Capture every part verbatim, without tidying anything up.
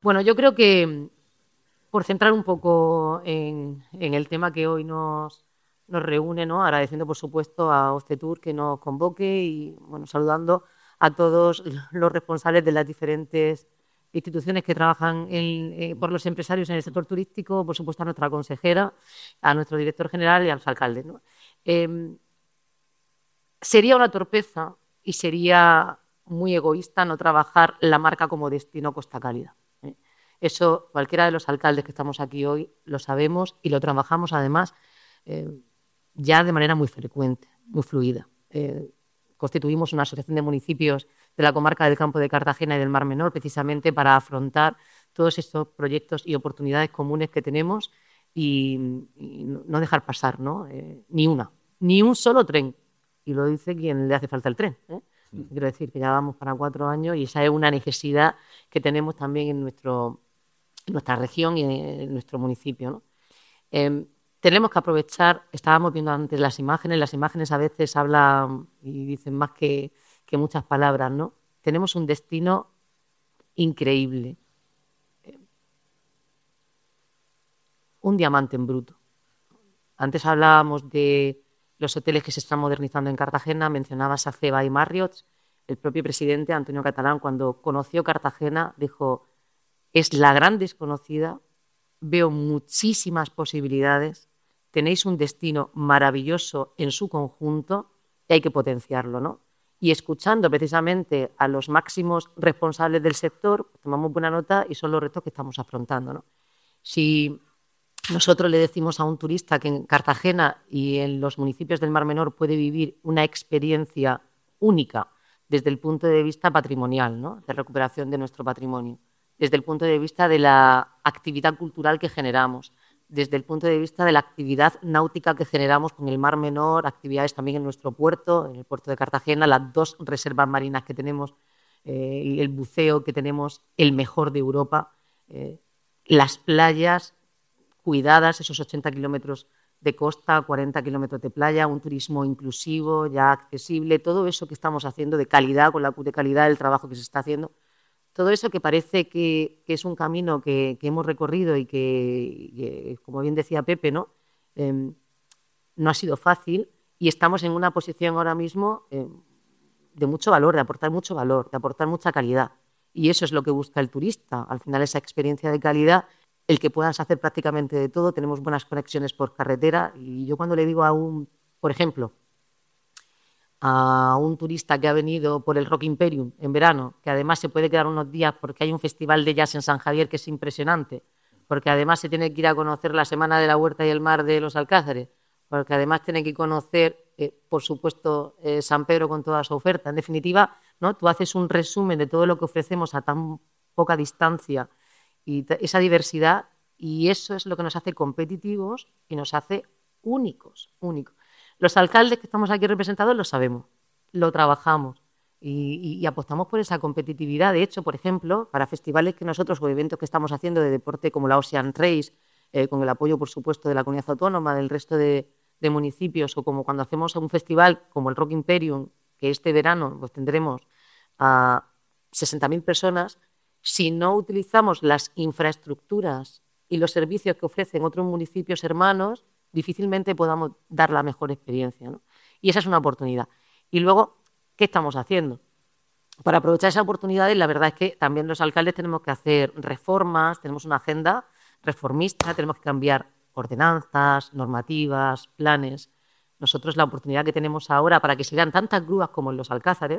Bueno, yo creo que, por centrar un poco en, en el tema que hoy nos, nos reúne, ¿no? Agradeciendo, por supuesto, a Ostetur que nos convoque y, bueno, saludando a todos los responsables de las diferentes instituciones que trabajan en, eh, por los empresarios en el sector turístico, por supuesto a nuestra consejera, a nuestro director general y a los alcaldes, ¿no? Eh, sería una torpeza y sería muy egoísta no trabajar la marca como destino Costa Cálida. ¿eh? Eso cualquiera de los alcaldes que estamos aquí hoy lo sabemos y lo trabajamos además eh, ya de manera muy frecuente, muy fluida. Eh, constituimos una asociación de municipios de la comarca del Campo de Cartagena y del Mar Menor precisamente para afrontar todos estos proyectos y oportunidades comunes que tenemos y, y no dejar pasar, ¿no? Eh, ni una, ni un solo tren. Y lo dice quien le hace falta el tren. ¿eh? Sí. Quiero decir que ya vamos para cuatro años y esa es una necesidad que tenemos también en, nuestro, en nuestra región y en nuestro municipio, ¿no? Eh, tenemos que aprovechar, estábamos viendo antes las imágenes, las imágenes a veces hablan y dicen más que, que muchas palabras, ¿no? Tenemos un destino increíble, un diamante en bruto. Antes hablábamos de los hoteles que se están modernizando en Cartagena, mencionabas a Ceba y Marriott. El propio presidente, Antonio Catalán, cuando conoció Cartagena, dijo, es la gran desconocida, veo muchísimas posibilidades, tenéis un destino maravilloso en su conjunto y hay que potenciarlo, ¿no? Y escuchando precisamente a los máximos responsables del sector, tomamos buena nota y son los retos que estamos afrontando, ¿no? Si nosotros le decimos a un turista que en Cartagena y en los municipios del Mar Menor puede vivir una experiencia única desde el punto de vista patrimonial, ¿no? De recuperación de nuestro patrimonio, desde el punto de vista de la actividad cultural que generamos, desde el punto de vista de la actividad náutica que generamos con el Mar Menor, actividades también en nuestro puerto, en el puerto de Cartagena, las dos reservas marinas que tenemos, eh, el buceo que tenemos, el mejor de Europa, eh, las playas cuidadas, esos ochenta kilómetros de costa, cuarenta kilómetros de playa, un turismo inclusivo, ya accesible, todo eso que estamos haciendo de calidad, con la de calidad del trabajo que se está haciendo, todo eso que parece que, que es un camino que, que hemos recorrido y que, que, como bien decía Pepe, ¿no? Eh, no ha sido fácil y estamos en una posición ahora mismo eh, de mucho valor, de aportar mucho valor, de aportar mucha calidad. Y eso es lo que busca el turista, al final esa experiencia de calidad, el que puedas hacer prácticamente de todo, tenemos buenas conexiones por carretera y yo cuando le digo a un, por ejemplo, a un turista que ha venido por el Rock Imperium en verano, que además se puede quedar unos días porque hay un festival de jazz en San Javier que es impresionante, porque además se tiene que ir a conocer la Semana de la Huerta y el Mar de los Alcázares, porque además tiene que conocer, eh, por supuesto, eh, San Pedro con toda su oferta. En definitiva, ¿no? Tú haces un resumen de todo lo que ofrecemos a tan poca distancia y esa diversidad, y eso es lo que nos hace competitivos y nos hace únicos, únicos. Los alcaldes que estamos aquí representados lo sabemos, lo trabajamos y, y, y apostamos por esa competitividad. De hecho, por ejemplo, para festivales que nosotros o eventos que estamos haciendo de deporte como la Ocean Race, eh, con el apoyo, por supuesto, de la comunidad autónoma, del resto de, de municipios, o como cuando hacemos un festival como el Rock Imperium, que este verano pues, tendremos a sesenta mil personas, si no utilizamos las infraestructuras y los servicios que ofrecen otros municipios hermanos, difícilmente podamos dar la mejor experiencia, ¿no? Y esa es una oportunidad. Y luego, ¿qué estamos haciendo? Para aprovechar esas oportunidades, la verdad es que también los alcaldes tenemos que hacer reformas, tenemos una agenda reformista, tenemos que cambiar ordenanzas, normativas, planes. Nosotros la oportunidad que tenemos ahora para que se vean tantas grúas como en los Alcázares,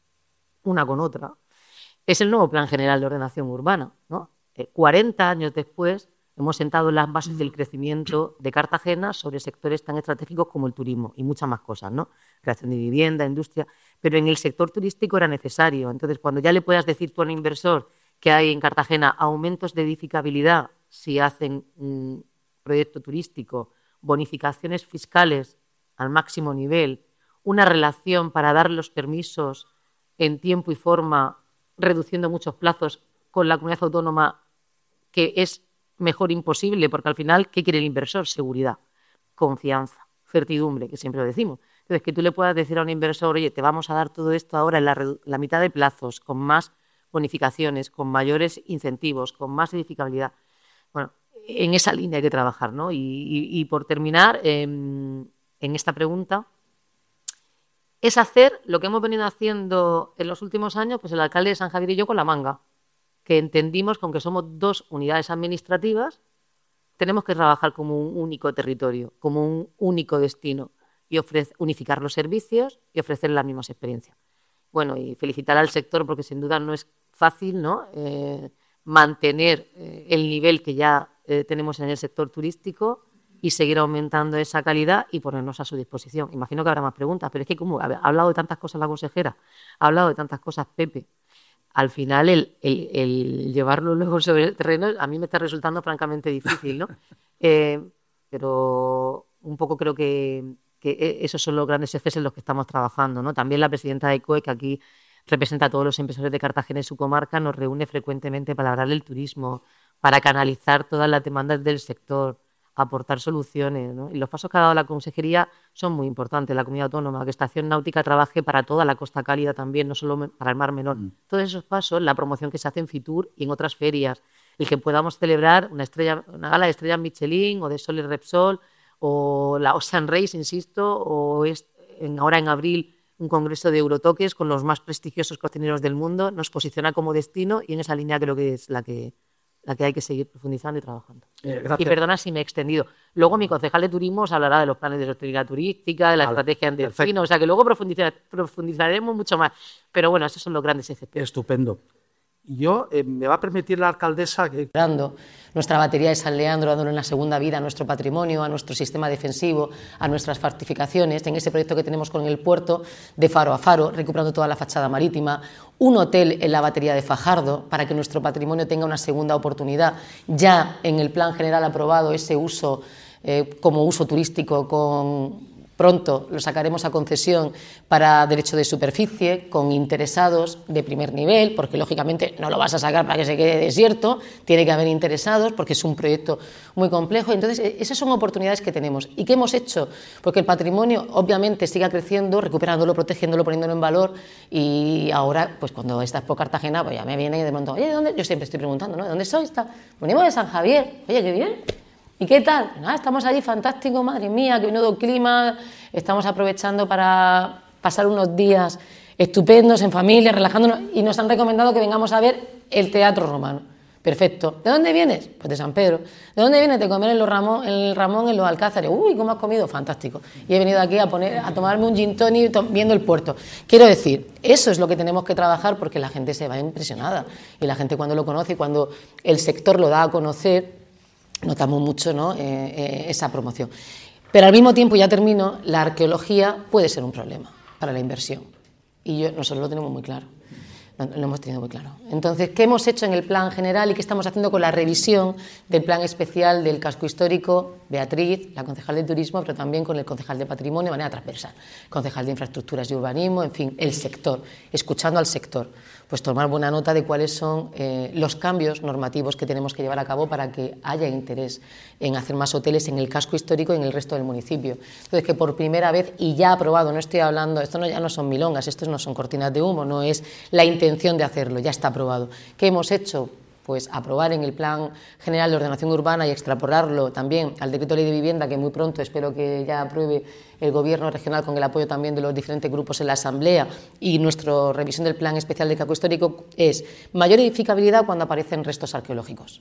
una con otra, es el nuevo Plan General de Ordenación Urbana, ¿no? Eh, cuarenta años después hemos sentado las bases del crecimiento de Cartagena sobre sectores tan estratégicos como el turismo y muchas más cosas, ¿no? Creación de vivienda, industria, pero en el sector turístico era necesario. Entonces, cuando ya le puedas decir tú a un inversor que hay en Cartagena aumentos de edificabilidad si hacen un proyecto turístico, bonificaciones fiscales al máximo nivel, una relación para dar los permisos en tiempo y forma, reduciendo muchos plazos con la comunidad autónoma, que es mejor imposible, porque al final, ¿qué quiere el inversor? Seguridad, confianza, certidumbre, que siempre lo decimos. Entonces, que tú le puedas decir a un inversor, oye, te vamos a dar todo esto ahora en la, la mitad de plazos, con más bonificaciones, con mayores incentivos, con más edificabilidad. Bueno, en esa línea hay que trabajar, ¿no? Y, y, y por terminar, eh, en esta pregunta, es hacer lo que hemos venido haciendo en los últimos años, pues el alcalde de San Javier y yo con la manga, que entendimos que aunque somos dos unidades administrativas, tenemos que trabajar como un único territorio, como un único destino y ofrecer, unificar los servicios y ofrecer las mismas experiencias. Bueno, y felicitar al sector porque sin duda no es fácil, ¿no? Eh, mantener eh, el nivel que ya eh, tenemos en el sector turístico y seguir aumentando esa calidad y ponernos a su disposición. Imagino que habrá más preguntas, pero es que como ha hablado de tantas cosas la consejera, ha hablado de tantas cosas Pepe, al final el, el, el llevarlo luego sobre el terreno a mí me está resultando francamente difícil, ¿no? Eh, pero un poco creo que, que esos son los grandes ejes en los que estamos trabajando, ¿no? También la presidenta de C O E, que aquí representa a todos los empresarios de Cartagena y su comarca, nos reúne frecuentemente para hablar del turismo, para canalizar todas las demandas del sector, aportar soluciones, ¿no? Y los pasos que ha dado la consejería son muy importantes. La comunidad autónoma, que Estación Náutica trabaje para toda la Costa Cálida también, no solo para el Mar Menor. Mm. Todos esos pasos, la promoción que se hace en Fitur y en otras ferias, el que podamos celebrar una, estrella, una gala de estrellas Michelin o de Sol y Repsol o la Ocean Race, insisto, o es, en, ahora en abril un congreso de Eurotoques con los más prestigiosos cocineros del mundo, nos posiciona como destino y en esa línea creo que es la que... la que hay que seguir profundizando y trabajando. Eh, y perdona si me he extendido. Luego mi concejal de turismo os hablará de los planes de sostenibilidad turística, de la vale, estrategia en destino, o sea que luego profundizar, profundizaremos mucho más. Pero bueno, esos son los grandes ejes. Estupendo. Yo, eh, me va a permitir la alcaldesa que... Nuestra batería de San Leandro, dándole una segunda vida a nuestro patrimonio, a nuestro sistema defensivo, a nuestras fortificaciones, en ese proyecto que tenemos con el puerto de faro a faro, recuperando toda la fachada marítima, un hotel en la batería de Fajardo, para que nuestro patrimonio tenga una segunda oportunidad, ya en el plan general aprobado ese uso eh, como uso turístico con... Pronto lo sacaremos a concesión para derecho de superficie, con interesados de primer nivel, porque lógicamente no lo vas a sacar para que se quede desierto, tiene que haber interesados porque es un proyecto muy complejo. Entonces, esas son oportunidades que tenemos. ¿Y qué hemos hecho? Porque el patrimonio obviamente siga creciendo, recuperándolo, protegiéndolo, poniéndolo en valor, y ahora, pues cuando estás por Cartagena, pues ya me viene de pronto, oye, ¿de dónde? Yo siempre estoy preguntando, ¿no? ¿De dónde sois? Venimos de San Javier. Oye, qué bien. ¿Y qué tal? Nada, estamos allí, fantástico, madre mía, qué menudo clima, estamos aprovechando para pasar unos días estupendos en familia, relajándonos, y nos han recomendado que vengamos a ver el Teatro Romano. Perfecto. ¿De dónde vienes? Pues de San Pedro. ¿De dónde vienes? De comer en, los Ramón, en el Ramón, en los Alcázares. Uy, ¿cómo has comido? Fantástico. Y he venido aquí a, poner, a tomarme un gin tonic viendo el puerto. Quiero decir, eso es lo que tenemos que trabajar porque la gente se va impresionada. Y la gente cuando lo conoce y cuando el sector lo da a conocer, notamos mucho, ¿no? eh, eh, esa promoción. Pero al mismo tiempo, ya termino, la arqueología puede ser un problema para la inversión. Y yo, nosotros lo tenemos muy claro. Lo, lo hemos tenido muy claro. Entonces, ¿qué hemos hecho en el plan general y qué estamos haciendo con la revisión del plan especial del casco histórico? Beatriz, la concejal de turismo, pero también con el concejal de patrimonio de manera transversal. Concejal de infraestructuras y urbanismo, en fin, el sector, escuchando al sector. Pues tomar buena nota de cuáles son eh, los cambios normativos que tenemos que llevar a cabo para que haya interés en hacer más hoteles en el casco histórico y en el resto del municipio. Entonces, que por primera vez, y ya aprobado, no estoy hablando, esto no, ya no son milongas, esto no son cortinas de humo, no es la intención de hacerlo, ya está aprobado. ¿Qué hemos hecho? Pues aprobar en el Plan General de Ordenación Urbana y extrapolarlo también al Decreto Ley de Vivienda, que muy pronto espero que ya apruebe el Gobierno regional con el apoyo también de los diferentes grupos en la Asamblea, y nuestra revisión del Plan Especial de Casco Histórico es mayor edificabilidad cuando aparecen restos arqueológicos.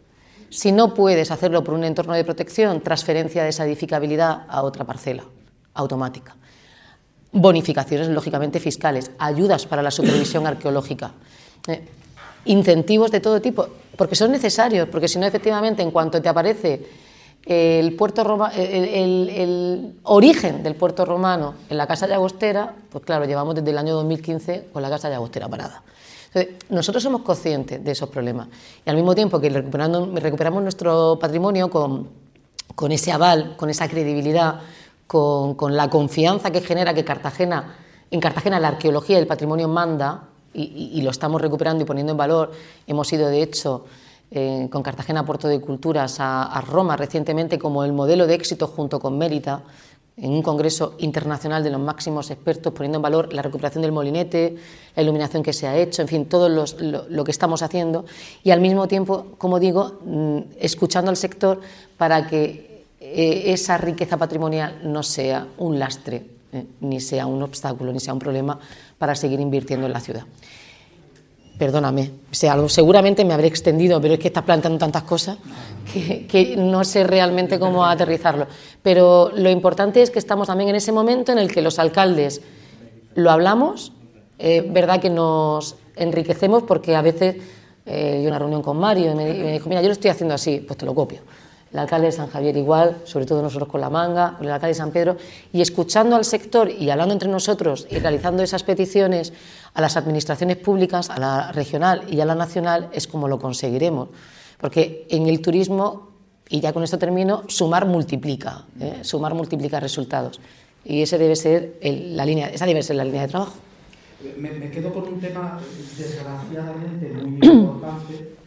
Si no puedes hacerlo por un entorno de protección, transferencia de esa edificabilidad a otra parcela automática. Bonificaciones, lógicamente, fiscales, ayudas para la supervisión arqueológica. Eh, incentivos de todo tipo, porque son necesarios, porque si no, efectivamente, en cuanto te aparece el, puerto Roma, el, el, el origen del puerto romano en la Casa Llagostera, pues claro, llevamos desde el año dos mil quince con la Casa Llagostera parada. Entonces, nosotros somos conscientes de esos problemas y al mismo tiempo que recuperando, recuperamos nuestro patrimonio con, con ese aval, con esa credibilidad, con, con la confianza que genera que Cartagena, en Cartagena la arqueología y el patrimonio manda, Y, y, y lo estamos recuperando y poniendo en valor. Hemos ido, de hecho, eh, con Cartagena Puerto de Culturas a, a Roma recientemente como el modelo de éxito junto con Mérita, en un congreso internacional de los máximos expertos, poniendo en valor la recuperación del molinete, la iluminación que se ha hecho, en fin, todo los, lo, lo que estamos haciendo, y al mismo tiempo, como digo, escuchando al sector para que eh, esa riqueza patrimonial no sea un lastre, eh, ni sea un obstáculo, ni sea un problema para seguir invirtiendo en la ciudad. Perdóname, o sea, seguramente me habré extendido, pero es que estás planteando tantas cosas que, que no sé realmente cómo aterrizarlo. Pero lo importante es que estamos también en ese momento en el que los alcaldes lo hablamos, eh, verdad que nos enriquecemos porque a veces eh, yo una reunión con Mario y me, y me dijo, mira, yo lo estoy haciendo así, pues te lo copio. El alcalde de San Javier igual, sobre todo nosotros con La Manga, el alcalde de San Pedro, y escuchando al sector y hablando entre nosotros y realizando esas peticiones a las administraciones públicas, a la regional y a la nacional, es como lo conseguiremos. Porque en el turismo, y ya con esto termino, sumar multiplica, ¿eh? Sumar multiplica resultados. Y ese debe ser el, la línea, esa debe ser la línea de trabajo. Me, me quedo con un tema desgraciadamente muy importante,